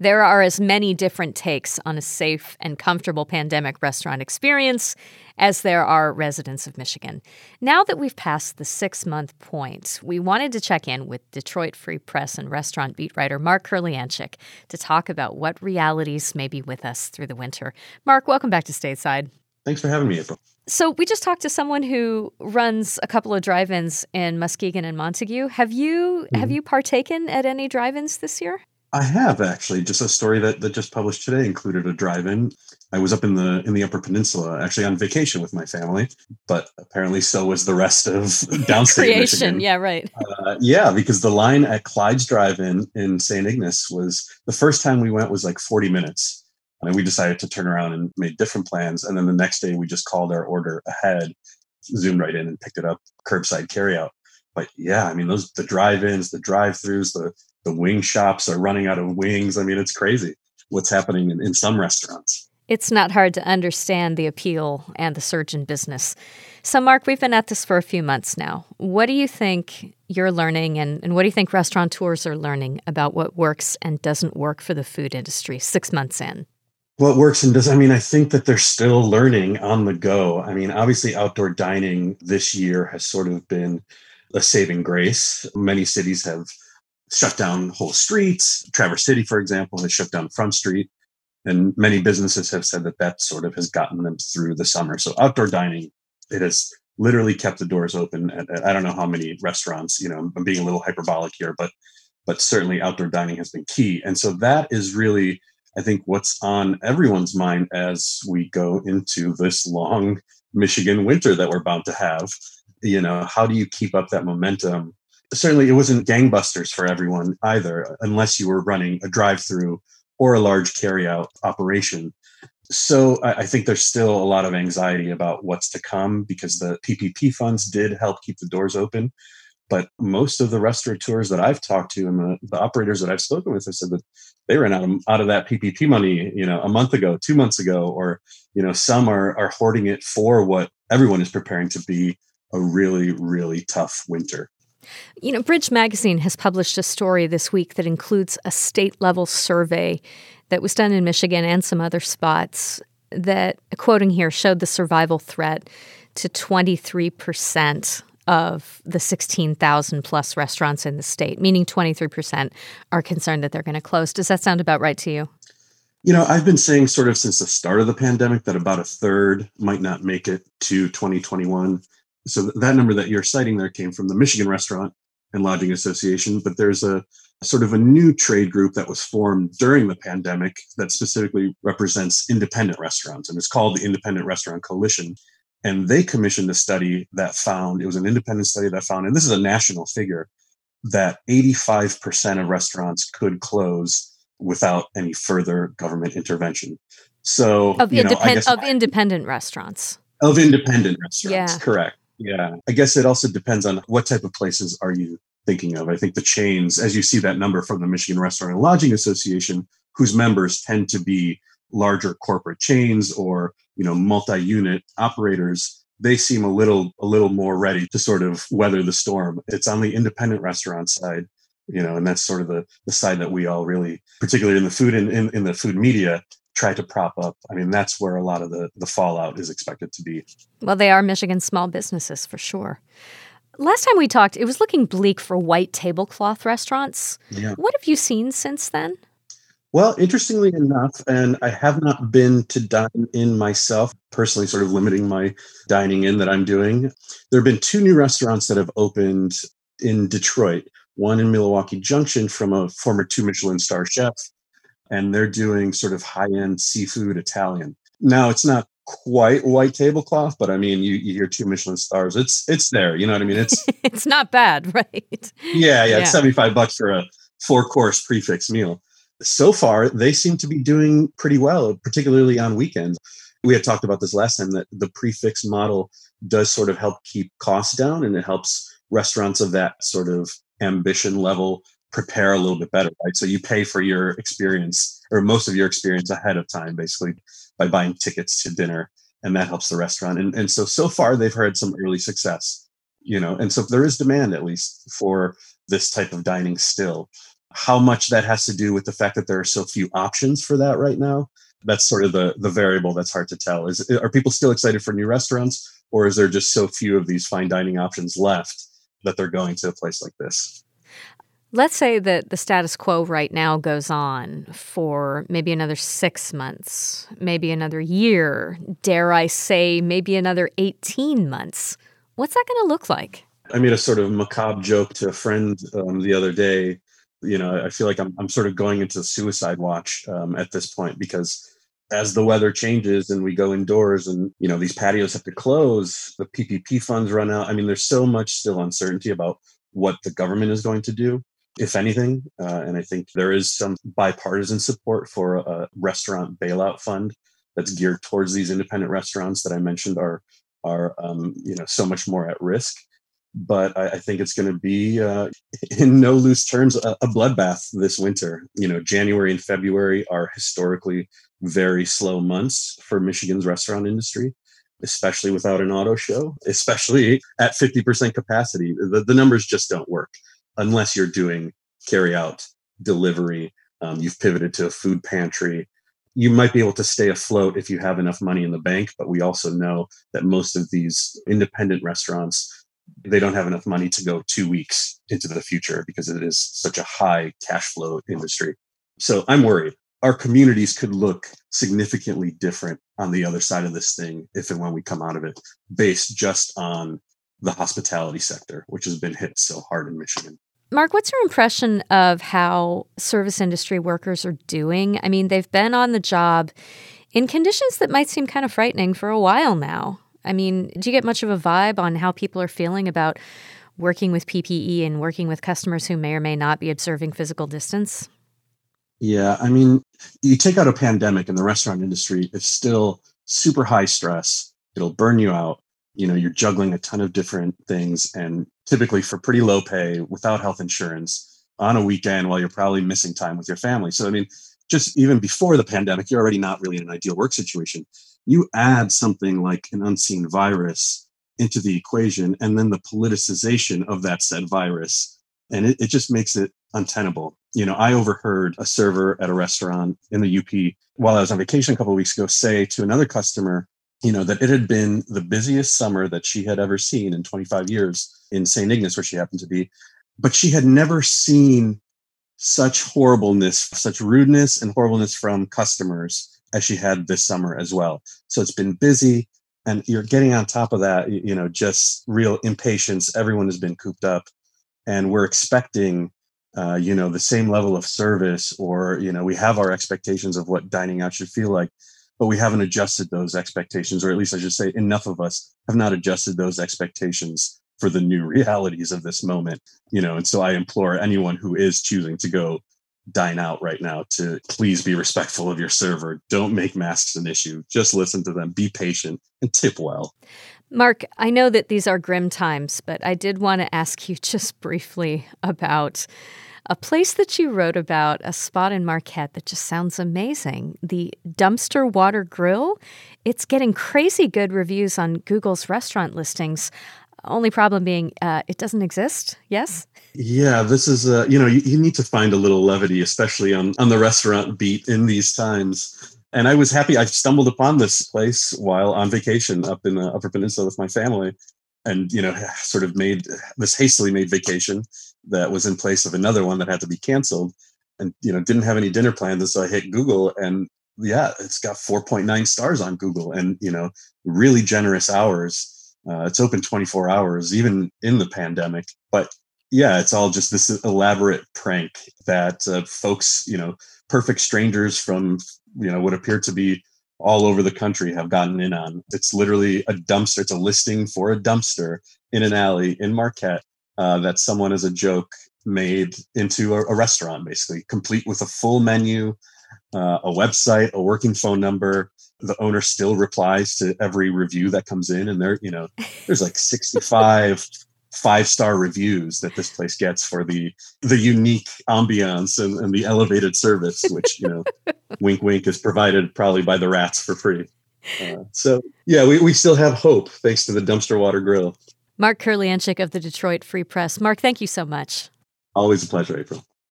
There are as many different takes on a safe and comfortable pandemic restaurant experience as there are residents of Michigan. Now that we've passed the 6-month point, we wanted to check in with Detroit Free Press and restaurant beat writer Mark Kurlianchik to talk about what realities may be with us through the winter. Mark, welcome back to Stateside. Thanks for having me, April. So we just talked to someone who runs a couple of drive-ins in Muskegon and Montague. Have you partaken at any drive-ins this year? I have, actually. Just a story that just published today included a drive-in. I was up in the Upper Peninsula, actually on vacation with my family, but apparently so was the rest of downstate Michigan. Yeah, right. Because the line at Clyde's Drive-In in St. Ignace was, the first time we went was like 40 minutes. And we decided to turn around and made different plans. And then the next day we just called our order ahead, zoomed right in and picked it up, curbside carryout. But yeah, I mean, the drive-ins, the drive-throughs, the wing shops are running out of wings. I mean, it's crazy what's happening in some restaurants. It's not hard to understand the appeal and the surge in business. So, Mark, we've been at this for a few months now. What do you think you're learning and what do you think restaurateurs are learning about what works and doesn't work for the food industry 6 months in? What works and does, I think that they're still learning on the go. Obviously outdoor dining this year has sort of been a saving grace. Many cities have shut down whole streets. Traverse City, for example, has shut down Front Street. And many businesses have said that sort of has gotten them through the summer. So outdoor dining, it has literally kept the doors open at I don't know how many restaurants. I'm being a little hyperbolic here, but certainly outdoor dining has been key. And so that is really, I think, what's on everyone's mind as we go into this long Michigan winter that we're about to have. How do you keep up that momentum? Certainly, it wasn't gangbusters for everyone either, unless you were running a drive-through or a large carryout operation. So I think there's still a lot of anxiety about what's to come because the PPP funds did help keep the doors open. But most of the restaurateurs that I've talked to and the operators that I've spoken with have said that they ran out of that PPP money, a month ago, 2 months ago, or, some are hoarding it for what everyone is preparing to be a really, really tough winter. Bridge Magazine has published a story this week that includes a state-level survey that was done in Michigan and some other spots that, quoting here, showed the survival threat to 23% of the 16,000 plus restaurants in the state, meaning 23% are concerned that they're going to close. Does that sound about right to you? I've been saying sort of since the start of the pandemic that about a third might not make it to 2021. So that number that you're citing there came from the Michigan Restaurant and Lodging Association, but there's a sort of a new trade group that was formed during the pandemic that specifically represents independent restaurants, and it's called the Independent Restaurant Coalition. And they commissioned a study that found, it was an independent study that found, and this is a national figure, that 85% of restaurants could close without any further government intervention. So Of independent restaurants. Of independent restaurants, yeah. Correct. Yeah. I guess it also depends on what type of places are you thinking of. I think the chains, as you see that number from the Michigan Restaurant and Lodging Association, whose members tend to be larger corporate chains or, multi-unit operators, they seem a little more ready to sort of weather the storm. It's on the independent restaurant side, and that's sort of the side that we all really, particularly in the food and in the food media, try to prop up. That's where a lot of the fallout is expected to be. Well, they are Michigan small businesses for sure. Last time we talked, it was looking bleak for white tablecloth restaurants. Yeah. What have you seen since then? Well, interestingly enough, and I have not been to dine in myself, personally sort of limiting my dining in that I'm doing. There have been 2 new restaurants that have opened in Detroit, one in Milwaukee Junction from a former 2 Michelin star chef, and they're doing sort of high-end seafood Italian. Now, it's not quite white tablecloth, but you hear 2 Michelin stars. It's there, you know what I mean? It's not bad, right? Yeah. It's $75 for a 4-course prefix meal. So far, they seem to be doing pretty well, particularly on weekends. We had talked about this last time, that the prefix model does sort of help keep costs down, and it helps restaurants of that sort of ambition level prepare a little bit better, right? So you pay for your experience, or most of your experience, ahead of time, basically, by buying tickets to dinner, and that helps the restaurant. And so far, they've had some early success, and so there is demand, at least, for this type of dining still. How much that has to do with the fact that there are so few options for that right now, that's sort of the variable that's hard to tell. Are people still excited for new restaurants, or is there just so few of these fine dining options left that they're going to a place like this? Let's say that the status quo right now goes on for maybe another 6 months, maybe another year, dare I say, maybe another 18 months. What's that going to look like? I made a sort of macabre joke to a friend the other day. I feel like I'm sort of going into suicide watch at this point, because as the weather changes and we go indoors and, these patios have to close, the PPP funds run out. I mean, there's so much still uncertainty about what the government is going to do, if anything. And I think there is some bipartisan support for a restaurant bailout fund that's geared towards these independent restaurants that I mentioned are so much more at risk. But I think it's going to be, in no loose terms, a bloodbath this winter. January and February are historically very slow months for Michigan's restaurant industry, especially without an auto show, especially at 50% capacity. The numbers just don't work unless you're doing carry out, delivery. You've pivoted to a food pantry. You might be able to stay afloat if you have enough money in the bank, but we also know that most of these independent restaurants, they don't have enough money to go 2 weeks into the future because it is such a high cash flow industry. So I'm worried. Our communities could look significantly different on the other side of this thing if and when we come out of it, based just on the hospitality sector, which has been hit so hard in Michigan. Mark, what's your impression of how service industry workers are doing? I mean, they've been on the job in conditions that might seem kind of frightening for a while now. I mean, do you get much of a vibe on how people are feeling about working with PPE and working with customers who may or may not be observing physical distance? Yeah, I mean, you take out a pandemic and the restaurant industry is still super high stress. It'll burn you out. You're juggling a ton of different things, and typically for pretty low pay, without health insurance, on a weekend while you're probably missing time with your family. So, I mean, just even before the pandemic, you're already not really in an ideal work situation. You add something like an unseen virus into the equation, and then the politicization of that said virus, and it just makes it untenable. I overheard a server at a restaurant in the UP while I was on vacation a couple of weeks ago say to another customer, that it had been the busiest summer that she had ever seen in 25 years in St. Ignace, where she happened to be. But she had never seen such horribleness, such rudeness and horribleness from customers as she had this summer as well. So it's been busy, and you're getting on top of that, just real impatience. Everyone has been cooped up, and we're expecting, the same level of service, or, we have our expectations of what dining out should feel like, but we haven't adjusted those expectations, or at least I should say enough of us have not adjusted those expectations for the new realities of this moment, and so I implore anyone who is choosing to go dine out right now to please be respectful of your server. Don't make masks an issue. Just listen to them, be patient, and tip well. Mark, I know that these are grim times, but I did want to ask you just briefly about a place that you wrote about, a spot in Marquette that just sounds amazing. The Dumpster Water Grill. It's getting crazy good reviews on Google's restaurant listings. Only problem being it doesn't exist. Yes? Yeah, this is, you need to find a little levity, especially on the restaurant beat in these times. And I was happy. I stumbled upon this place while on vacation up in the Upper Peninsula with my family, and, sort of made this hastily made vacation that was in place of another one that had to be canceled, and, didn't have any dinner plans. And so I hit Google, and yeah, it's got 4.9 stars on Google, and, really generous hours. It's open 24 hours, even in the pandemic. But yeah, it's all just this elaborate prank that folks, perfect strangers from, what appear to be all over the country have gotten in on. It's literally a dumpster. It's a listing for a dumpster in an alley in Marquette that someone, as a joke, made into a restaurant, basically, complete with a full menu, a website, a working phone number. The owner still replies to every review that comes in, and there's like 65 5-star reviews that this place gets for the unique ambiance and the elevated service, which, wink, wink, is provided probably by the rats for free. So yeah, we still have hope thanks to the Dumpster Water Grill. Mark Kurlianchik of the Detroit Free Press. Mark, thank you so much. Always a pleasure, April.